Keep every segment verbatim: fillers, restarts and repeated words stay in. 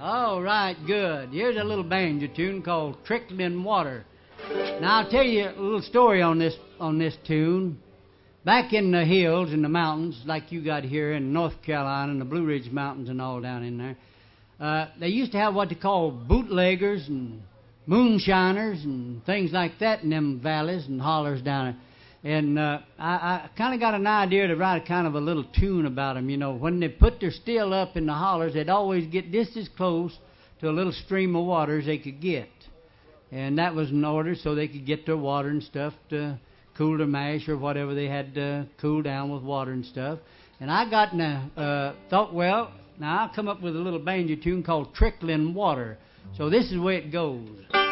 All right, good. Here's a little banjo tune called Trickling Water. Now, I'll tell you a little story on this on this tune. Back in the hills and the mountains, like you got here in North Carolina and the Blue Ridge Mountains and all down in there, uh, they used to have what they call bootleggers and moonshiners and things like that in them valleys and hollers down there. And uh, I, I kind of got an idea to write a kind of a little tune about them. You know, when they put their still up in the hollers, they'd always get just as close to a little stream of water as they could get. And that was in order so they could get their water and stuff to cool their mash or whatever they had to cool down with water and stuff. And I got in a, uh, thought, well, now I'll come up with a little banjo tune called Trickling Water. So this is the way it goes.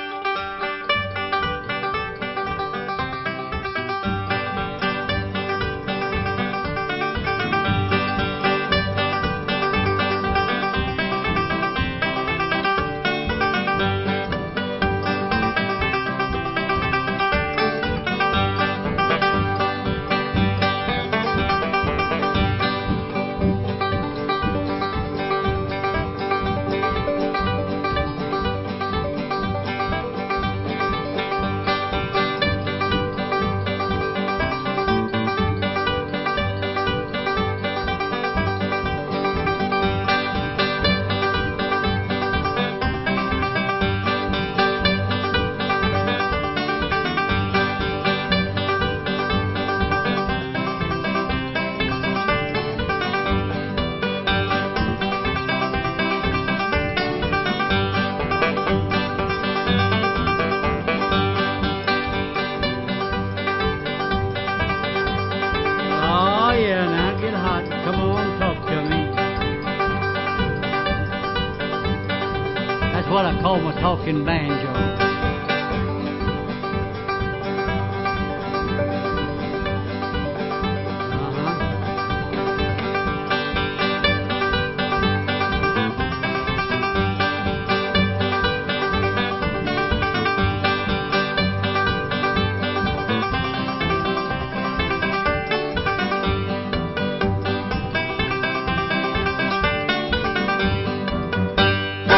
Come on, talk to me. That's what I call my talking banjo.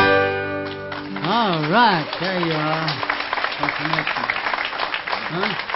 All right, there you are. Huh?